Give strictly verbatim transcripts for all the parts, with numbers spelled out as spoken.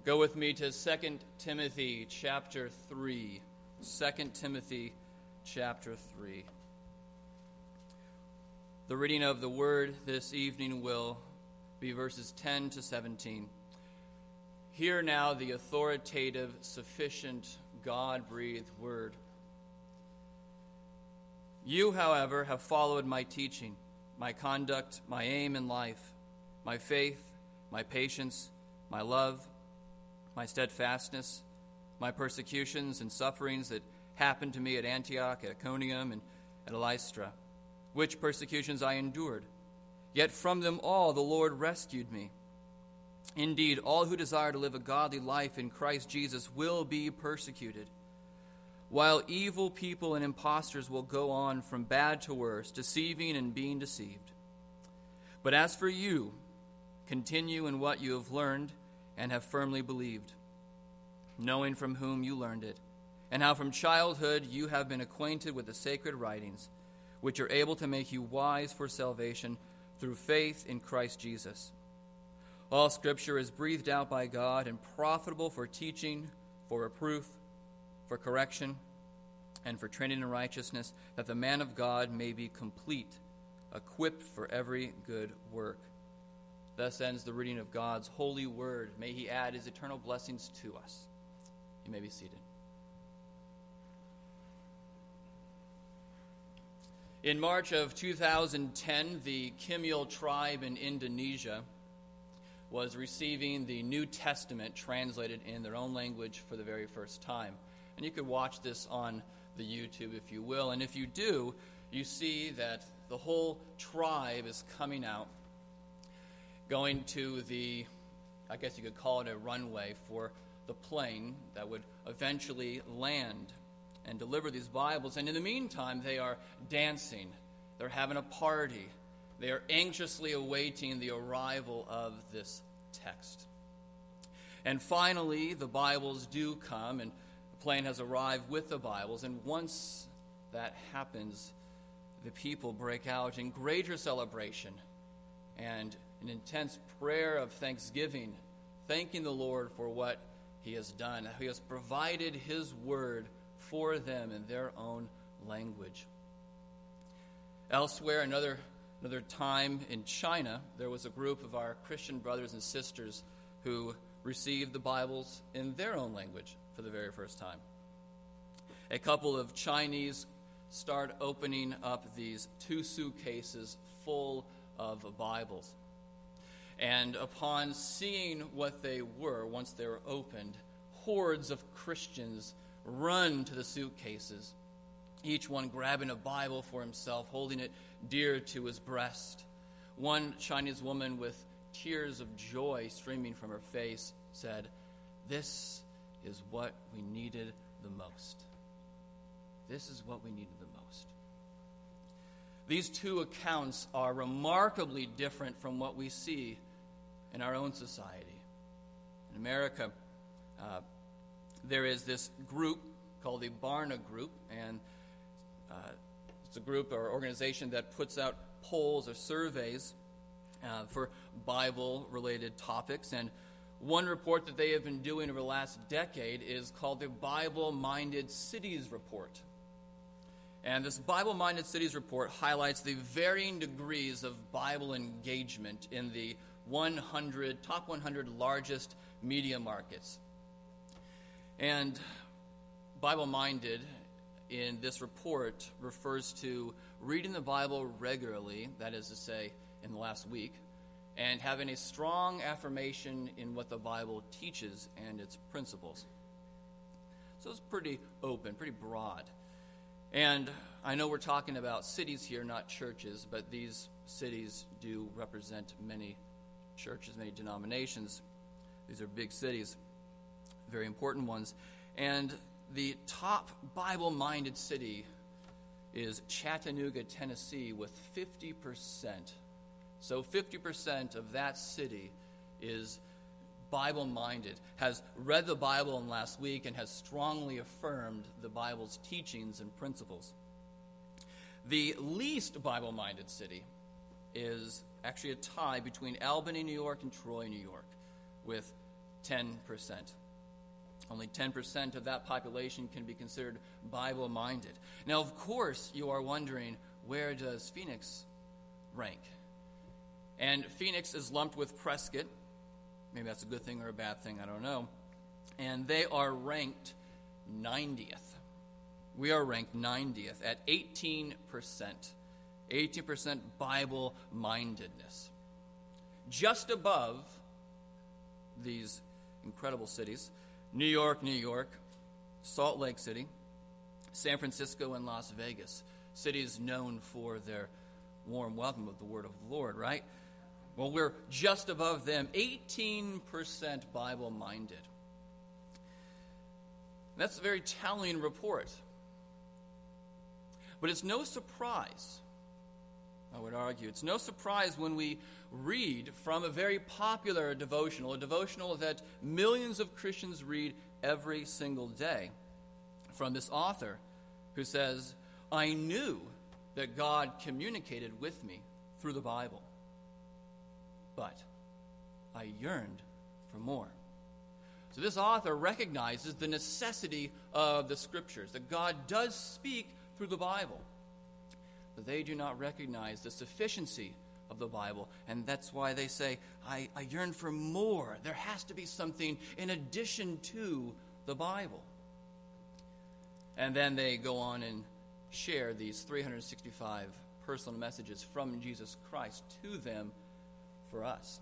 Go with me to Second Timothy chapter three. Second Timothy chapter three. The reading of the word this evening will be verses ten to seventeen. Hear now the authoritative, sufficient, God-breathed word. You, however, have followed my teaching, my conduct, my aim in life, my faith, my patience, my love, my steadfastness, my persecutions and sufferings that happened to me at Antioch, at Iconium, and at Lystra, which persecutions I endured. Yet from them all the Lord rescued me. Indeed, all who desire to live a godly life in Christ Jesus will be persecuted, while evil people and impostors will go on from bad to worse, deceiving and being deceived. But as for you, continue in what you have learned and have firmly believed, knowing from whom you learned it, and how from childhood you have been acquainted with the sacred writings, which are able to make you wise for salvation through faith in Christ Jesus. All Scripture is breathed out by God and profitable for teaching, for reproof, for correction, and for training in righteousness, that the man of God may be complete, equipped for every good work. Thus ends the reading of God's holy word. May he add his eternal blessings to us. You may be seated. In March of two thousand ten, the Kimil tribe in Indonesia was receiving the New Testament translated in their own language for the very first time. And you could watch this on the YouTube if you will. And if you do, you see that the whole tribe is coming out, going to the, I guess you could call it a runway for the plane that would eventually land and deliver these Bibles. And in the meantime, they are dancing. They're having a party. They are anxiously awaiting the arrival of this text. And finally, the Bibles do come, and the plane has arrived with the Bibles. And once that happens, the people break out in greater celebration and an intense prayer of thanksgiving, thanking the Lord for what he has done. He has provided his word for them in their own language. Elsewhere, another, another time in China, there was a group of our Christian brothers and sisters who received the Bibles in their own language for the very first time. A couple of Chinese start opening up these two suitcases full of Bibles. And upon seeing what they were, once they were opened, hordes of Christians run to the suitcases, each one grabbing a Bible for himself, holding it dear to his breast. One Chinese woman with tears of joy streaming from her face said, "This is what we needed the most. This is what we needed the most." These two accounts are remarkably different from what we see in our own society. In America, uh, there is this group called the Barna Group, and uh, it's a group or organization that puts out polls or surveys uh, for Bible-related topics. And one report that they have been doing over the last decade is called the Bible-Minded Cities Report. And this Bible-Minded Cities Report highlights the varying degrees of Bible engagement in the one hundred top one hundred largest media markets. And Bible-minded in this report refers to reading the Bible regularly, that is to say, in the last week, and having a strong affirmation in what the Bible teaches and its principles. So it's pretty open, pretty broad. And I know we're talking about cities here, not churches, but these cities do represent many churches, many denominations. These are big cities, very important ones. And the top Bible-minded city is Chattanooga, Tennessee, with fifty percent. So fifty percent of that city is Bible-minded, has read the Bible in last week, and has strongly affirmed the Bible's teachings and principles. The least Bible-minded city is actually a tie between Albany, New York, and Troy, New York, with ten percent. Only ten percent of that population can be considered Bible-minded. Now, of course, you are wondering, where does Phoenix rank? And Phoenix is lumped with Prescott. Maybe that's a good thing or a bad thing, I don't know. And they are ranked ninetieth. We are ranked ninetieth at eighteen percent. eighteen percent Bible-mindedness. Just above these incredible cities, New York, New York, Salt Lake City, San Francisco, and Las Vegas, cities known for their warm welcome of the word of the Lord, right? Well, we're just above them, eighteen percent Bible-minded. That's a very telling report. But it's no surprise, I would argue, it's no surprise when we read from a very popular devotional, a devotional that millions of Christians read every single day, from this author who says, I knew that God communicated with me through the Bible, but I yearned for more. So this author recognizes the necessity of the Scriptures, that God does speak through the Bible. But they do not recognize the sufficiency of the Bible, and that's why they say, I, I yearn for more. There has to be something in addition to the Bible. And then they go on and share these three hundred sixty-five personal messages from Jesus Christ to them for us.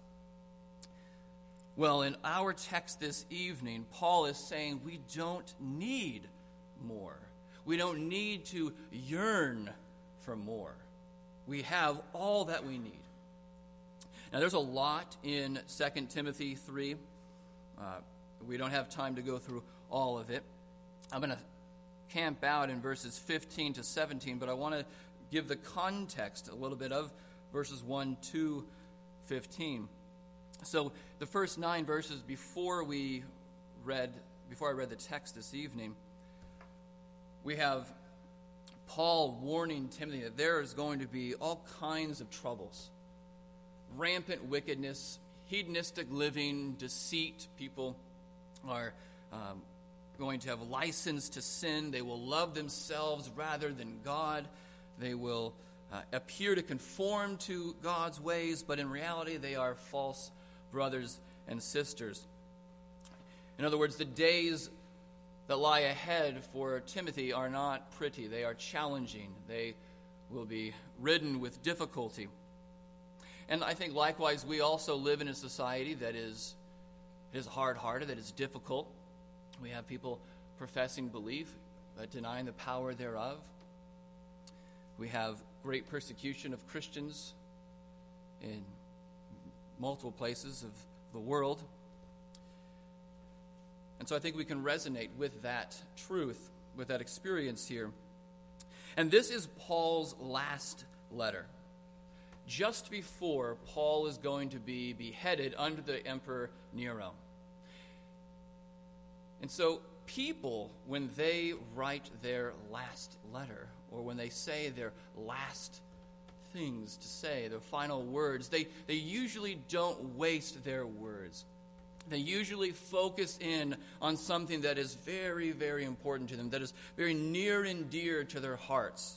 Well, in our text this evening, Paul is saying we don't need more. We don't need to yearn for more. We have all that we need. Now, there's a lot in Second Timothy three. Uh, we don't have time to go through all of it. I'm going to camp out in verses fifteen to seventeen, but I want to give the context a little bit of verses one to fifteen. So the first nine verses before we read, before I read the text this evening, we have Paul warning Timothy that there is going to be all kinds of troubles. Rampant wickedness, hedonistic living, deceit. People are um, going to have license to sin. They will love themselves rather than God. They will uh, appear to conform to God's ways, but in reality they are false brothers and sisters. In other words, the days that lie ahead for Timothy are not pretty. They are challenging. They will be ridden with difficulty. And I think likewise we also live in a society that is, is hard-hearted, that is difficult. We have people professing belief, but denying the power thereof. We have great persecution of Christians in multiple places of the world. And so I think we can resonate with that truth, with that experience here. And this is Paul's last letter. Just before Paul is going to be beheaded under the Emperor Nero. And so people, when they write their last letter, or when they say their last things to say, their final words, they, they usually don't waste their words. They usually focus in on something that is very, very important to them, that is very near and dear to their hearts.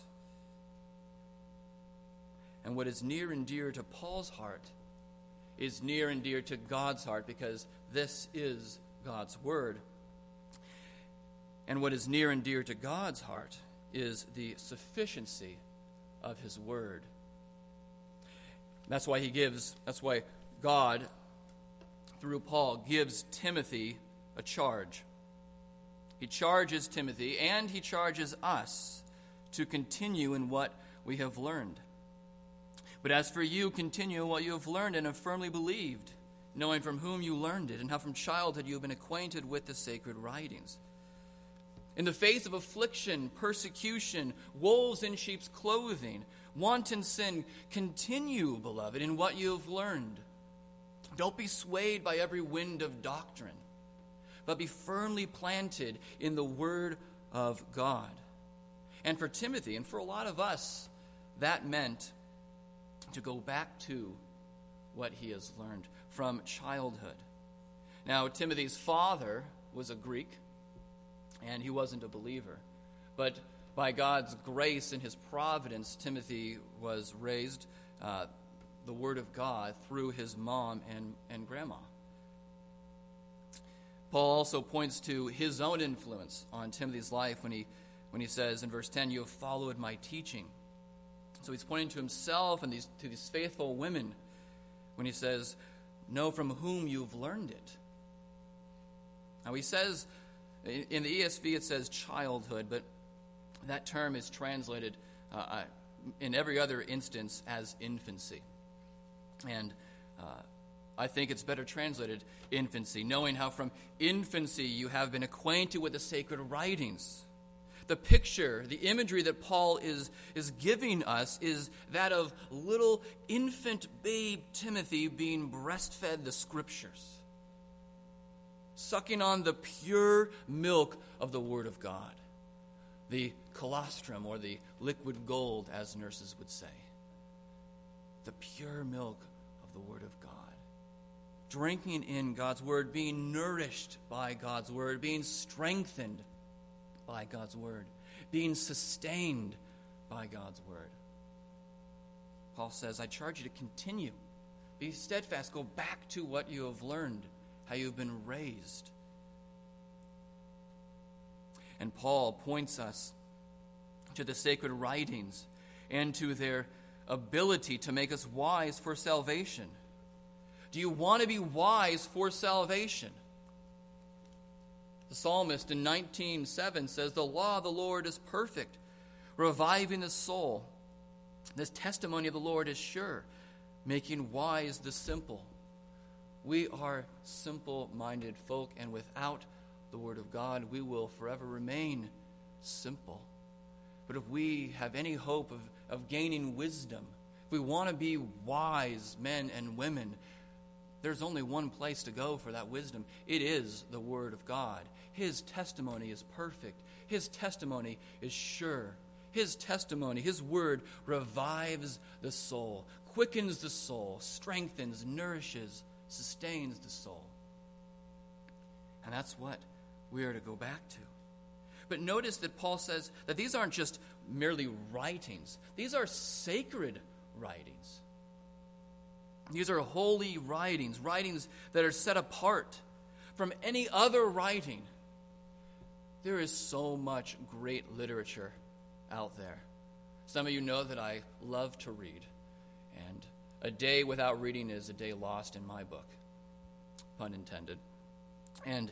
And what is near and dear to Paul's heart is near and dear to God's heart, because this is God's word. And what is near and dear to God's heart is the sufficiency of his word. That's why he gives, that's why God, through Paul, gives Timothy a charge. He charges Timothy, and he charges us to continue in what we have learned. But as for you, continue what you have learned and have firmly believed, knowing from whom you learned it, and how from childhood you have been acquainted with the sacred writings. In the face of affliction, persecution, wolves in sheep's clothing, wanton sin, continue, beloved, in what you have learned. Don't be swayed by every wind of doctrine, but be firmly planted in the word of God. And for Timothy, and for a lot of us, that meant to go back to what he has learned from childhood. Now, Timothy's father was a Greek, and he wasn't a believer. But by God's grace and his providence, Timothy was raised uh, the Word of God through his mom and, and grandma. Paul also points to his own influence on Timothy's life when he when he says in verse ten, "You have followed my teaching." So he's pointing to himself and these to these faithful women when he says, "Know from whom you've learned it." Now he says, in the E S V it says childhood, but that term is translated uh, in every other instance as infancy. And uh, I think it's better translated infancy, knowing how from infancy you have been acquainted with the sacred writings. The picture, the imagery that Paul is, is giving us is that of little infant babe Timothy being breastfed the scriptures, sucking on the pure milk of the Word of God, the colostrum, or the liquid gold, as nurses would say, the pure milk of the Word of God. Drinking in God's Word, being nourished by God's Word, being strengthened by God's Word, being sustained by God's Word. Paul says, I charge you to continue. Be steadfast. Go back to what you have learned, how you've been raised. And Paul points us to the sacred writings and to their ability to make us wise for salvation. Do you want to be wise for salvation? The psalmist in nineteen seven says, "The law of the Lord is perfect, reviving the soul. This testimony of the Lord is sure, making wise the simple." We are simple-minded folk, and without the Word of God, we will forever remain simple. But if we have any hope of, of gaining wisdom, if we want to be wise men and women, there's only one place to go for that wisdom. It is the Word of God. His testimony is perfect. His testimony is sure. His testimony, His Word, revives the soul, quickens the soul, strengthens, nourishes, sustains the soul. And that's what we are to go back to. But notice that Paul says that these aren't just merely writings. These are sacred writings. These are holy writings, writings that are set apart from any other writing. There is so much great literature out there. Some of you know that I love to read, and a day without reading is a day lost in my book, pun intended. And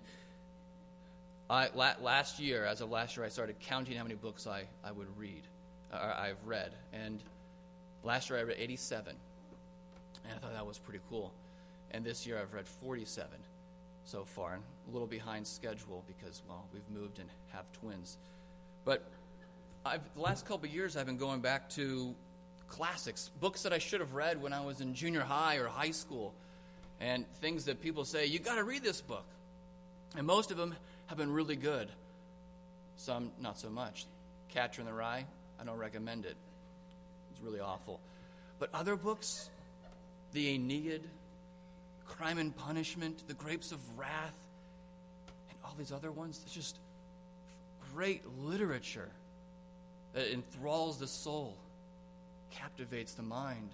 I, la- last year, as of last year, I started counting how many books I, I would read, uh, I've read. And last year I read eighty-seven. And I thought that was pretty cool. And this year I've read forty-seven so far, and a little behind schedule because, well, we've moved and have twins. But I've, the last couple of years I've been going back to classics, books that I should have read when I was in junior high or high school, and things that people say, you got to read this book. And most of them have been really good. Some not so much. Catcher in the Rye, I don't recommend it. It's really awful. But other books, the Aeneid, Crime and Punishment, The Grapes of Wrath, and all these other ones, it's just great literature that enthralls the soul, captivates the mind.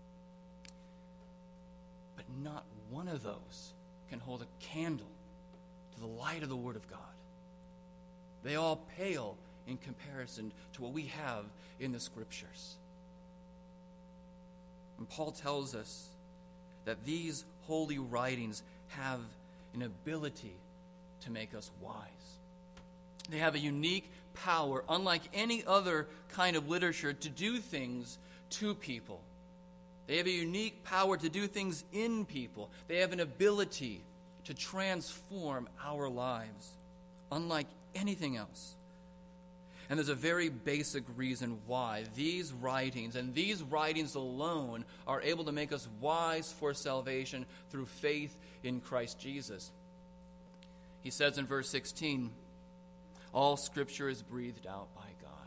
But not one of those can hold a candle to the light of the Word of God. They all pale in comparison to what we have in the Scriptures. And Paul tells us that these holy writings have an ability to make us wise. They have a unique power, unlike any other kind of literature, to do things to people. They have a unique power to do things in people. They have an ability to transform our lives, unlike anything else. And there's a very basic reason why these writings, and these writings alone, are able to make us wise for salvation through faith in Christ Jesus. He says in verse sixteen, all Scripture is breathed out by God.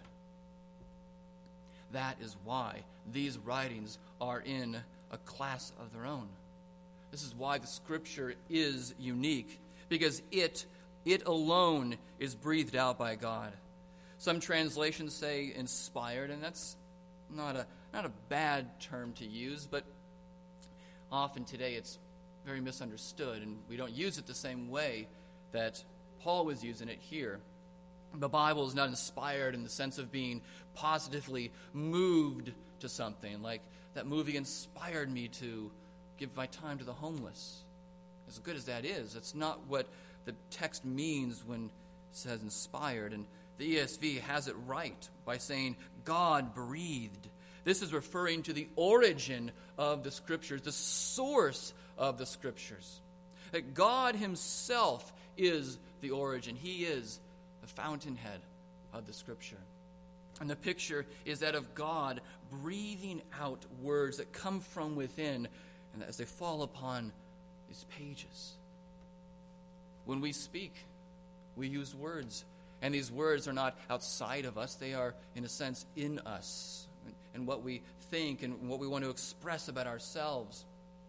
That is why these writings are in a class of their own. This is why the Scripture is unique, because it, it alone is breathed out by God. Some translations say inspired, and that's not a, not a bad term to use, but often today it's very misunderstood, and we don't use it the same way that Paul was using it here. The Bible is not inspired in the sense of being positively moved to something, like that movie inspired me to give my time to the homeless. As good as that is, that's not what the text means when it says inspired. And the E S V has it right by saying God breathed. This is referring to the origin of the Scriptures, the source of the Scriptures. That God himself is the origin. He is the fountainhead of the Scripture. And the picture is that of God breathing out words that come from within, and as they fall upon these pages. When we speak, we use words. And these words are not outside of us. They are, in a sense, in us. And what we think and what we want to express about ourselves.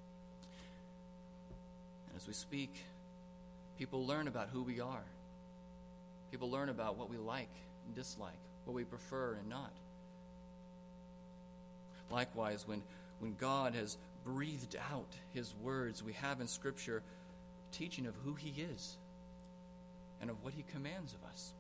And as we speak, people learn about who we are. People learn about what we like and dislike, what we prefer and not. Likewise, when, when God has breathed out his words, we have in Scripture teaching of who he is and of what he commands of us.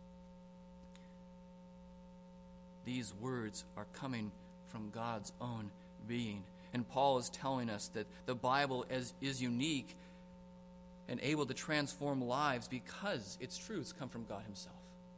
These words are coming from God's own being. And Paul is telling us that the Bible is, is unique and able to transform lives because its truths come from God himself.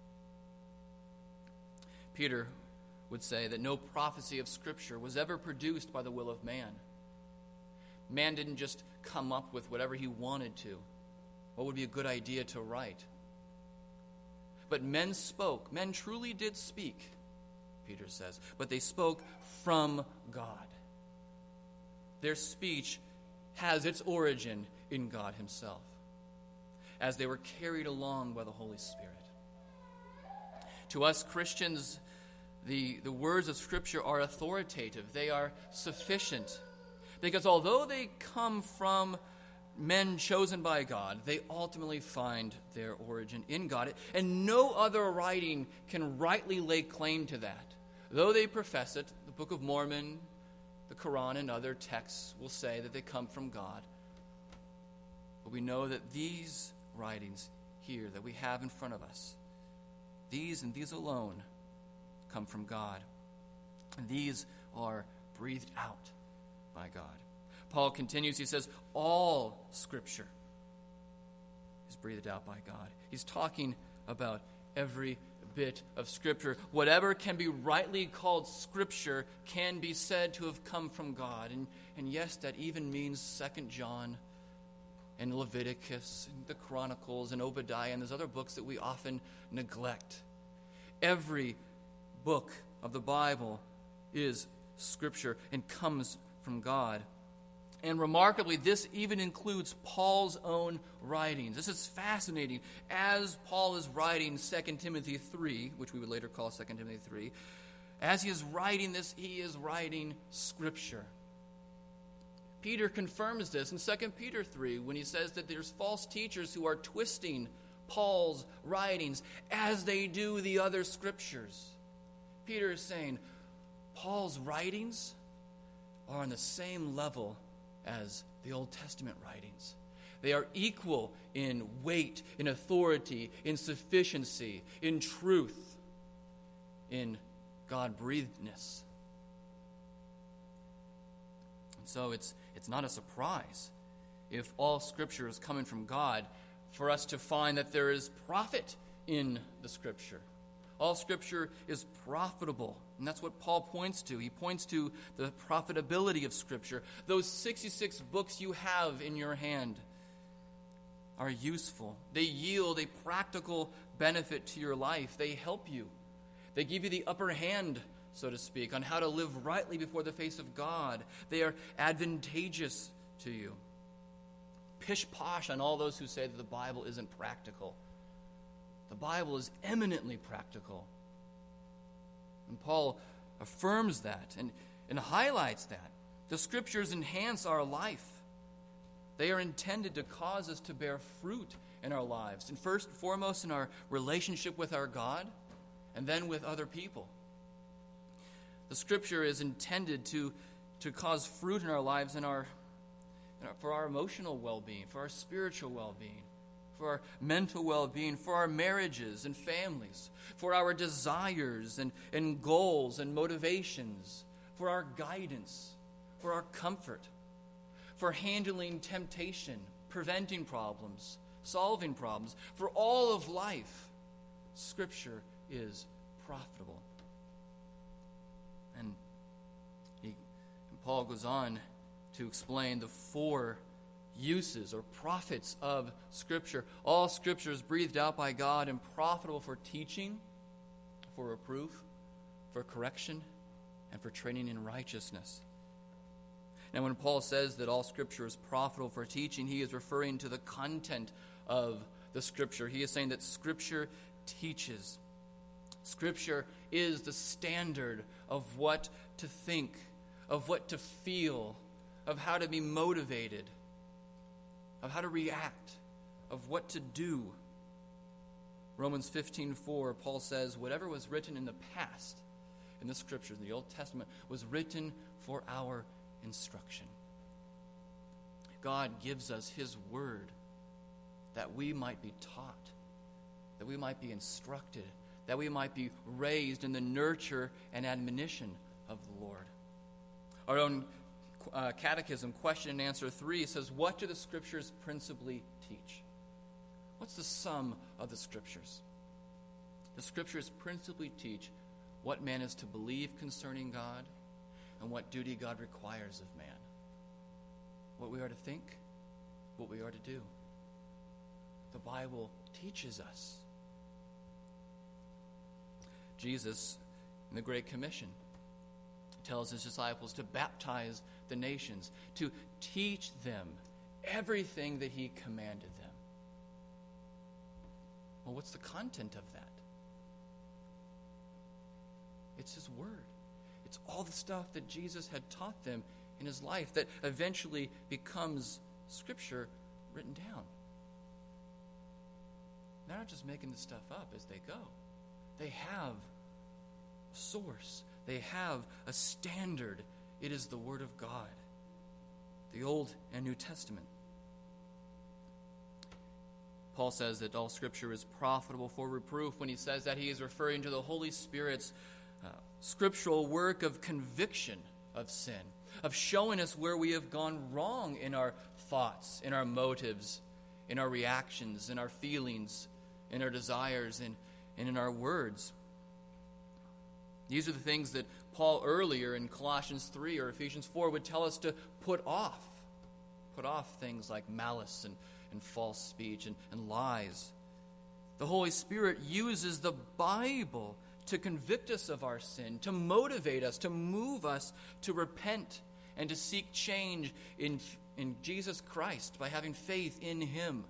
Peter would say that no prophecy of Scripture was ever produced by the will of man. Man didn't just come up with whatever he wanted to. What would be a good idea to write? But men spoke. Men truly did speak, Peter says. But they spoke from God. Their speech has its origin in God himself, as they were carried along by the Holy Spirit. To us Christians, the, the words of Scripture are authoritative. They are sufficient. Because although they come from men chosen by God, they ultimately find their origin in God. And no other writing can rightly lay claim to that. Though they profess it, the Book of Mormon, the Quran, and other texts will say that they come from God. But we know that these writings here that we have in front of us, these and these alone come from God. And these are breathed out by God. Paul continues, he says, all Scripture is breathed out by God. He's talking about every bit of Scripture. Whatever can be rightly called Scripture can be said to have come from God. And, and yes, that even means Second John and Leviticus and the Chronicles and Obadiah and those other books that we often neglect. Every book of the Bible is Scripture and comes from God. And remarkably, this even includes Paul's own writings. This is fascinating. As Paul is writing Second Timothy three, which we would later call Second Timothy three, as he is writing this, he is writing Scripture. Peter confirms this in Second Peter three when he says that there's false teachers who are twisting Paul's writings as they do the other Scriptures. Peter is saying Paul's writings are on the same level as the Old Testament writings. They are equal in weight, in authority, in sufficiency, in truth, in God-breathedness. And so it's it's not a surprise if all Scripture is coming from God for us to find that there is profit in the Scripture. All Scripture is profitable, and that's what Paul points to. He points to the profitability of Scripture. Those sixty-six books you have in your hand are useful. They yield a practical benefit to your life. They help you. They give you the upper hand, so to speak, on how to live rightly before the face of God. They are advantageous to you. Pish-posh on all those who say that the Bible isn't practical. The Bible is eminently practical. And Paul affirms that and, and highlights that. The Scriptures enhance our life. They are intended to cause us to bear fruit in our lives, and first and foremost in our relationship with our God, and then with other people. The Scripture is intended to, to cause fruit in our lives in our, in our, for our emotional well-being, for our spiritual well-being, for our mental well-being, for our marriages and families, for our desires and, and goals and motivations, for our guidance, for our comfort, for handling temptation, preventing problems, solving problems. For all of life, Scripture is profitable. And, he, and Paul goes on to explain the four uses or profits of Scripture. All Scripture is breathed out by God and profitable for teaching, for reproof, for correction, and for training in righteousness. Now, when Paul says that all Scripture is profitable for teaching, he is referring to the content of the Scripture. He is saying that Scripture teaches. Scripture is the standard of what to think, of what to feel, of how to be motivated, of how to react, of what to do. Romans fifteen four, Paul says, whatever was written in the past, in the Scriptures, in the Old Testament, was written for our instruction. God gives us His Word that we might be taught, that we might be instructed, that we might be raised in the nurture and admonition of the Lord. Our own uh, catechism, question and answer three, says, what do the Scriptures principally teach? What's the sum of the Scriptures? The Scriptures principally teach what man is to believe concerning God and what duty God requires of man. What we are to think, what we are to do. The Bible teaches us. Jesus, in the Great Commission, tells his disciples to baptize the nations, to teach them everything that he commanded them. Well, what's the content of that? It's his word. It's all the stuff that Jesus had taught them in his life that eventually becomes Scripture written down. They're not just making this stuff up as they go. They have a source. They have a standard. It is the Word of God, the Old and New Testament. Paul says that all Scripture is profitable for reproof. When he says that, he is referring to the Holy Spirit's uh, scriptural work of conviction of sin, of showing us where we have gone wrong in our thoughts, in our motives, in our reactions, in our feelings, in our desires, and, and in our words. These are the things that Paul earlier in Colossians three or Ephesians four would tell us to put off. Put off things like malice and, and false speech and, and lies. The Holy Spirit uses the Bible to convict us of our sin, to motivate us, to move us to repent and to seek change in, in Jesus Christ by having faith in Him.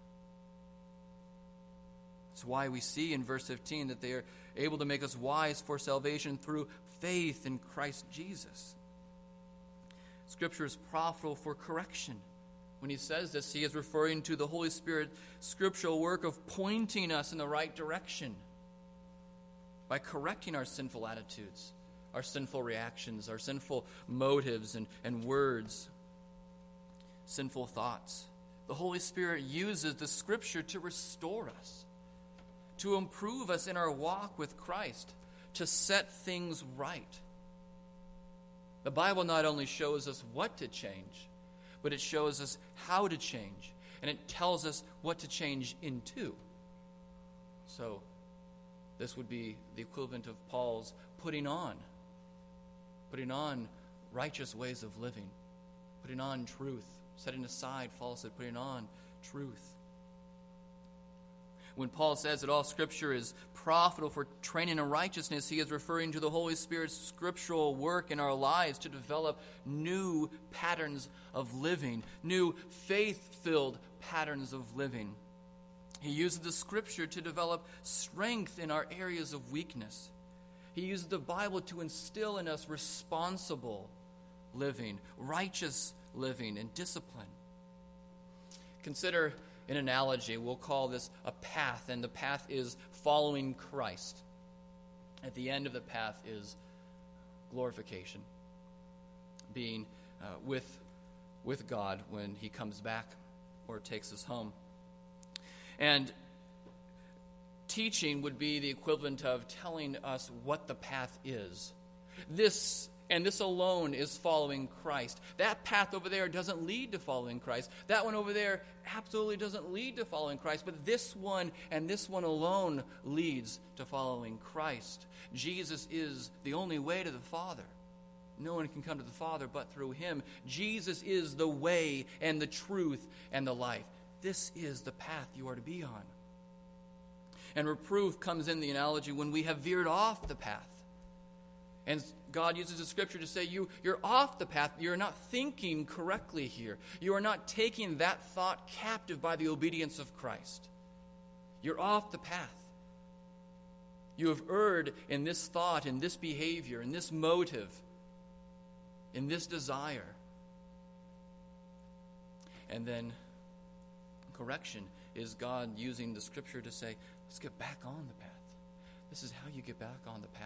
That's why we see in verse fifteen that they are able to make us wise for salvation through faith in Christ Jesus. Scripture is profitable for correction. When he says this, he is referring to the Holy Spirit's scriptural work of pointing us in the right direction by correcting our sinful attitudes, our sinful reactions, our sinful motives and, and words, sinful thoughts. The Holy Spirit uses the Scripture to restore us, to improve us in our walk with Christ, to set things right. The Bible not only shows us what to change, but it shows us how to change, and it tells us what to change into. So, this would be the equivalent of Paul's putting on, putting on righteous ways of living, putting on truth, setting aside falsehood, putting on truth. When Paul says that all Scripture is profitable for training in righteousness, he is referring to the Holy Spirit's scriptural work in our lives to develop new patterns of living, new faith-filled patterns of living. He uses the Scripture to develop strength in our areas of weakness. He uses the Bible to instill in us responsible living, righteous living, and discipline. consider an analogy. We'll call this a path, and the path is following Christ. At the end of the path is glorification, being uh, with, with God when he comes back or takes us home. And teaching would be the equivalent of telling us what the path is. This and this alone is following Christ. That path over there doesn't lead to following Christ. That one over there absolutely doesn't lead to following Christ. But this one and this one alone leads to following Christ. Jesus is the only way to the Father. No one can come to the Father but through him. Jesus is the way and the truth and the life. This is the path you are to be on. And reproof comes in the analogy when we have veered off the path. And God uses the scripture to say, you, you're off the path. You're not thinking correctly here. You are not taking that thought captive by the obedience of Christ. You're off the path. You have erred in this thought, in this behavior, in this motive, in this desire. And then correction is God using the scripture to say, let's get back on the path. This is how you get back on the path.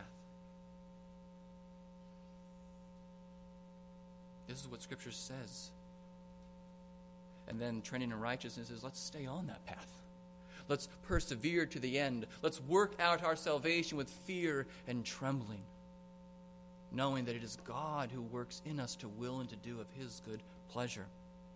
This is what Scripture says. And then training in righteousness is let's stay on that path. Let's persevere to the end. Let's work out our salvation with fear and trembling, knowing that it is God who works in us to will and to do of his good pleasure.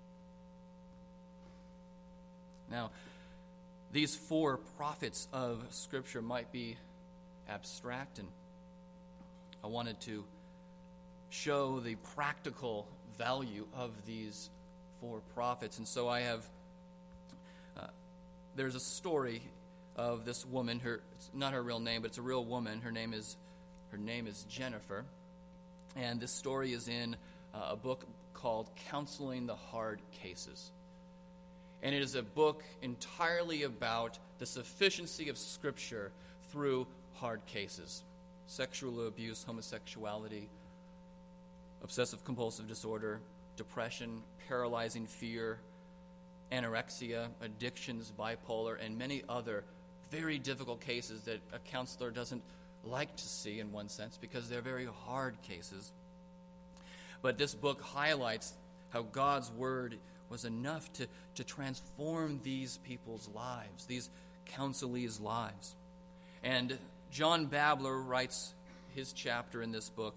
Now, these four prophets of Scripture might be abstract, and I wanted to show the practical value of these four prophets. And so I have, uh, there's a story of this woman. Her, it's not her real name, but it's a real woman. Her name is, her name is Jennifer. And this story is in uh, a book called Counseling the Hard Cases. And it is a book entirely about the sufficiency of Scripture through hard cases. Sexual abuse, homosexuality, obsessive-compulsive disorder, depression, paralyzing fear, anorexia, addictions, bipolar, and many other very difficult cases that a counselor doesn't like to see in one sense because they're very hard cases. But this book highlights how God's Word was enough to, to transform these people's lives, these counselees' lives. And John Babler writes his chapter in this book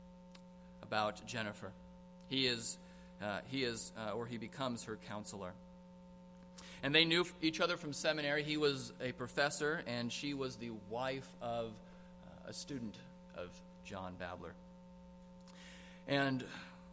about Jennifer. He is, uh, he is, uh, or he becomes her counselor. And they knew each other from seminary. He was a professor, and she was the wife of uh, a student of John Babler. And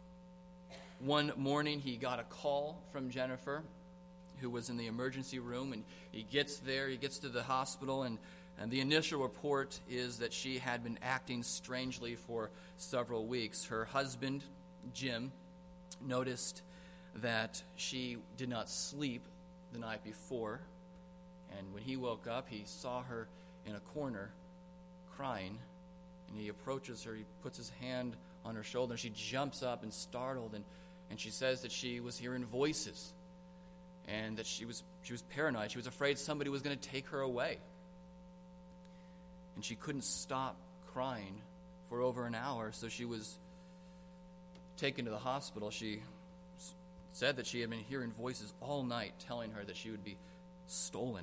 one morning, he got a call from Jennifer, who was in the emergency room, and he gets there, he gets to the hospital, and And the initial report is that she had been acting strangely for several weeks. Her husband, Jim, noticed that she did not sleep the night before. And when he woke up, he saw her in a corner crying. And he approaches her, he puts his hand on her shoulder, and she jumps up and startled. And, and she says that she was hearing voices and that she was, she was paranoid. She was afraid somebody was going to take her away. And she couldn't stop crying for over an hour, so she was taken to the hospital. She said that she had been hearing voices all night telling her that she would be stolen.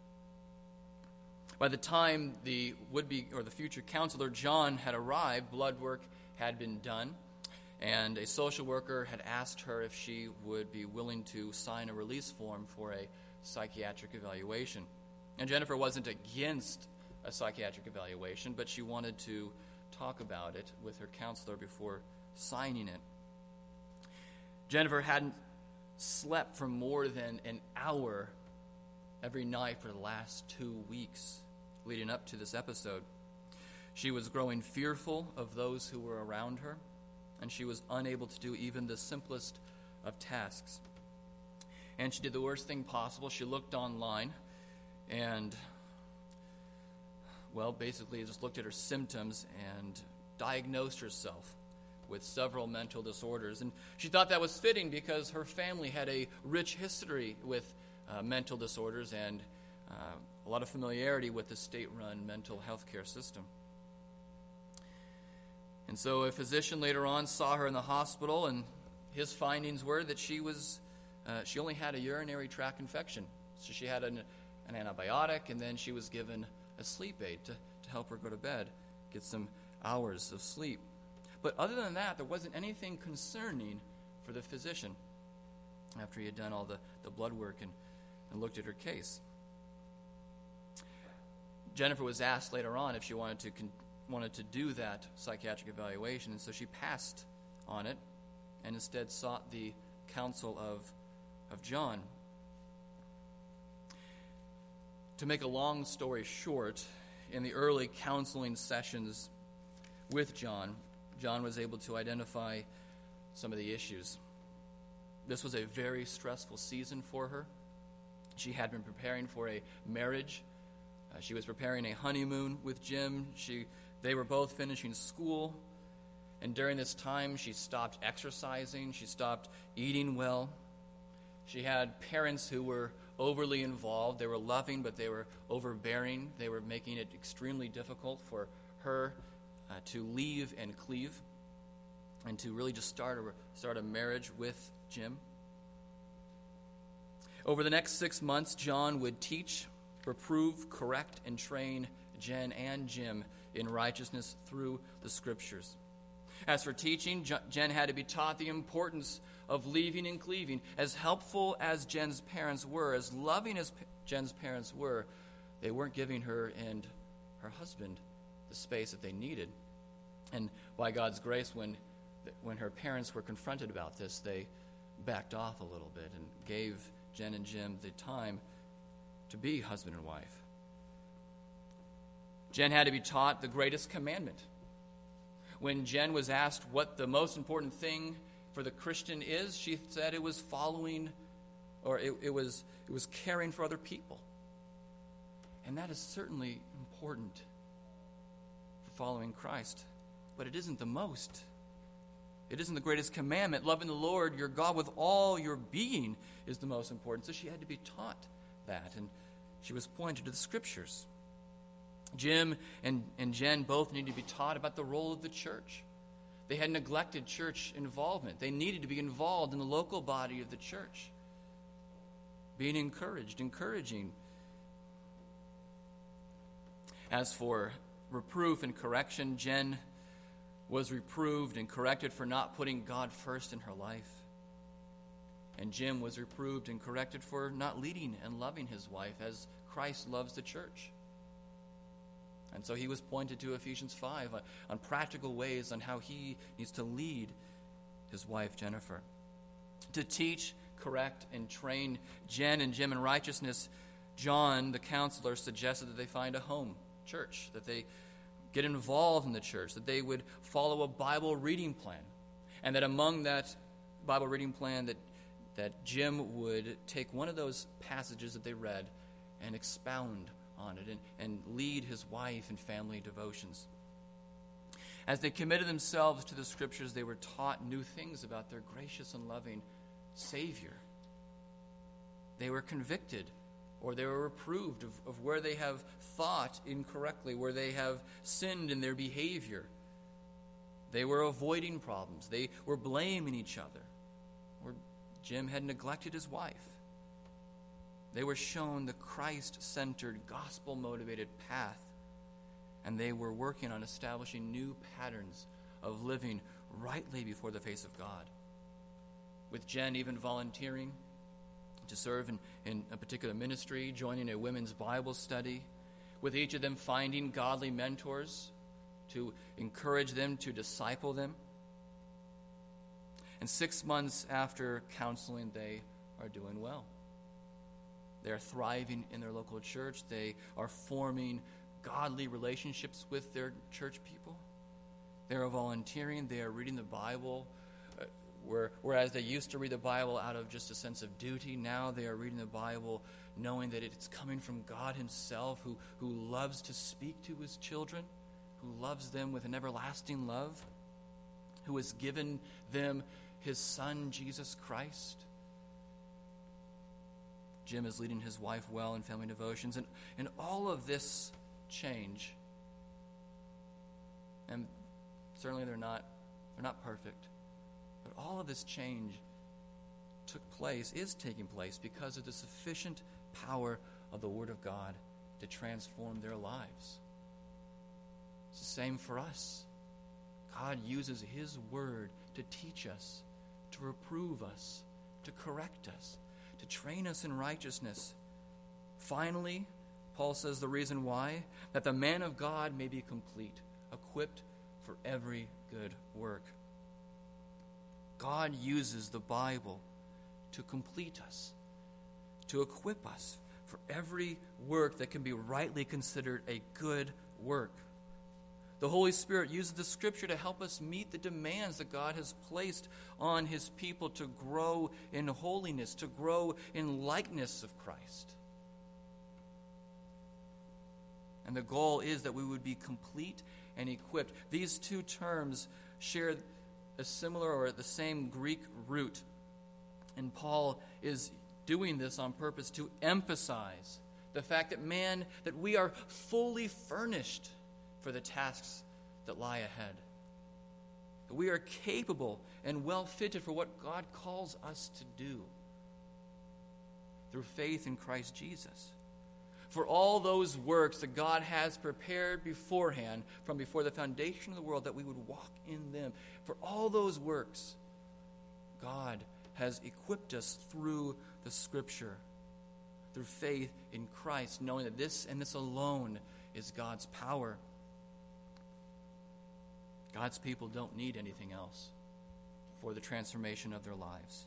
By the time the would-be or the future counselor, John, had arrived, blood work had been done, and a social worker had asked her if she would be willing to sign a release form for a psychiatric evaluation. And Jennifer wasn't against a psychiatric evaluation, but she wanted to talk about it with her counselor before signing it. Jennifer hadn't slept for more than an hour every night for the last two weeks leading up to this episode. She was growing fearful of those who were around her, and she was unable to do even the simplest of tasks. And she did the worst thing possible. She looked online and well, basically just looked at her symptoms and diagnosed herself with several mental disorders. And she thought that was fitting because her family had a rich history with uh, mental disorders and uh, a lot of familiarity with the state-run mental health care system. And so a physician later on saw her in the hospital, and his findings were that she was uh, she only had a urinary tract infection. So she had an, an antibiotic, and then she was given a sleep aid to, to help her go to bed, get some hours of sleep. But other than that, there wasn't anything concerning for the physician after he had done all the, the blood work and, and looked at her case. Jennifer was asked later on if she wanted to con- wanted to do that psychiatric evaluation, and so she passed on it and instead sought the counsel of, of John. To make a long story short, in the early counseling sessions with John, John was able to identify some of the issues. This was a very stressful season for her. She had been preparing for a marriage. Uh, she was preparing a honeymoon with Jim. She, they were both finishing school. And during this time, she stopped exercising. She stopped eating well. She had parents who were overly involved. They were loving, but they were overbearing. They were making it extremely difficult for her uh, to leave and cleave and to really just start a, start a marriage with Jim. Over the next six months, John would teach, reprove, correct, and train Jen and Jim in righteousness through the Scriptures. As for teaching, Jen had to be taught the importance of leaving and cleaving. As helpful as Jen's parents were, as loving as Jen's parents were, they weren't giving her and her husband the space that they needed. And by God's grace, when when her parents were confronted about this, they backed off a little bit and gave Jen and Jim the time to be husband and wife. Jen had to be taught the greatest commandment. When Jen was asked what the most important thing for the Christian is, she said it was following, or it, it was it was caring for other people. And that is certainly important for following Christ, but it isn't the most. It isn't the greatest commandment. Loving the Lord, your God, with all your being is the most important. So she had to be taught that, and she was pointed to the Scriptures. Jim and, and Jen both needed to be taught about the role of the church. They had neglected church involvement. They needed to be involved in the local body of the church. Being encouraged, encouraging. As for reproof and correction, Jen was reproved and corrected for not putting God first in her life. And Jim was reproved and corrected for not leading and loving his wife as Christ loves the church. And so he was pointed to Ephesians five on, on practical ways on how he needs to lead his wife, Jennifer. To teach, correct, and train Jen and Jim in righteousness, John, the counselor, suggested that they find a home church, that they get involved in the church, that they would follow a Bible reading plan, and that among that Bible reading plan that, that Jim would take one of those passages that they read and expound on it and, and lead his wife in family devotions. As they committed themselves to the Scriptures, they were taught new things about their gracious and loving Savior. They were convicted, or they were reproved of, of where they have thought incorrectly, where they have sinned in their behavior. They were avoiding problems. They were blaming each other, or Jim had neglected his wife. They were shown the Christ-centered, gospel-motivated path, and they were working on establishing new patterns of living rightly before the face of God. With Jen even volunteering to serve in, in a particular ministry, joining a women's Bible study, with each of them finding godly mentors to encourage them, to disciple them. And six months after counseling, they are doing well. They are thriving in their local church. They are forming godly relationships with their church people. They are volunteering. They are reading the Bible. Uh, where, whereas they used to read the Bible out of just a sense of duty, now they are reading the Bible knowing that it's coming from God himself, who, who loves to speak to his children, who loves them with an everlasting love. who has given them his Son, Jesus Christ. Jim is leading his wife well in family devotions, and, and all of this change, and certainly they're not they're not perfect, but all of this change took place, is taking place, because of the sufficient power of the Word of God to transform their lives. It's the same for us. God uses his Word to teach us, to reprove us, to correct us, to train us in righteousness. Finally, Paul says the reason why, that the man of God may be complete, equipped for every good work. God uses the Bible to complete us, to equip us for every work that can be rightly considered a good work. The Holy Spirit uses the Scripture to help us meet the demands that God has placed on his people to grow in holiness, to grow in likeness of Christ. And the goal is that we would be complete and equipped. These two terms share a similar or the same Greek root. And Paul is doing this on purpose to emphasize the fact that man, that we are fully furnished for the tasks that lie ahead. That we are capable and well fitted for what God calls us to do through faith in Christ Jesus. For all those works that God has prepared beforehand, from before the foundation of the world, that we would walk in them. For all those works, God has equipped us through the Scripture, through faith in Christ, knowing that this and this alone is God's power. God's people don't need anything else for the transformation of their lives.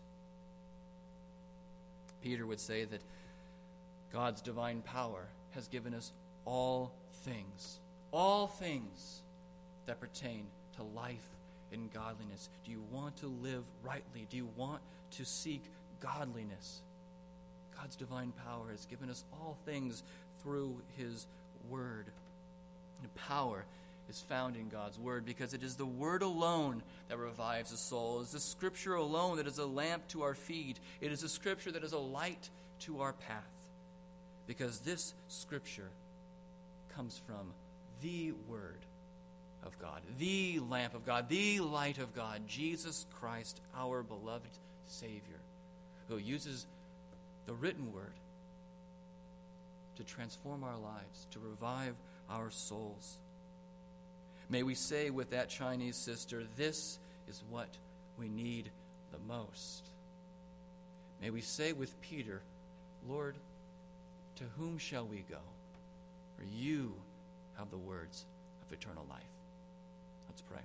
Peter would say that God's divine power has given us all things, all things that pertain to life and godliness. Do you want to live rightly? Do you want to seek godliness? God's divine power has given us all things through his Word. The power is found in God's Word, because it is the Word alone that revives the soul. It is the Scripture alone that is a lamp to our feet. It is the Scripture that is a light to our path. Because this Scripture comes from the Word of God, the lamp of God, the light of God, Jesus Christ, our beloved Savior, who uses the written Word to transform our lives, to revive our souls. May we say with that Chinese sister, this is what we need the most. May we say with Peter, Lord, to whom shall we go? For you have the words of eternal life. Let's pray.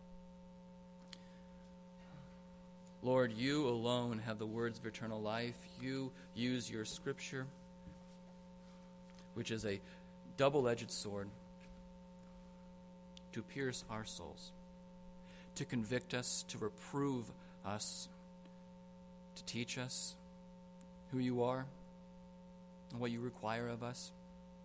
Lord, you alone have the words of eternal life. You use your Scripture, which is a double-edged sword, to pierce our souls, to convict us, to reprove us, to teach us who you are and what you require of us,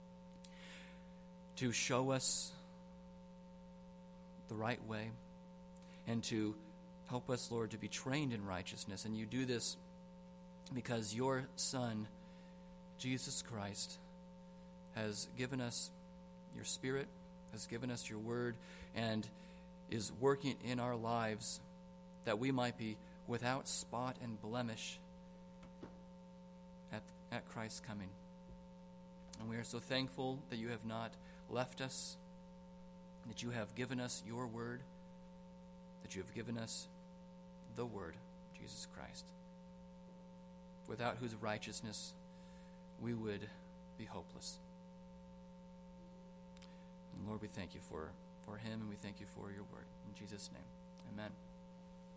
to show us the right way, and to help us, Lord, to be trained in righteousness. And you do this because your Son, Jesus Christ, has given us your Spirit, has given us your Word, and is working in our lives that we might be without spot and blemish at, at Christ's coming. And we are so thankful that you have not left us, that you have given us your Word, that you have given us the Word, Jesus Christ, without whose righteousness we would be hopeless. And Lord, we thank you for, for him, and we thank you for your Word. In Jesus' name, amen.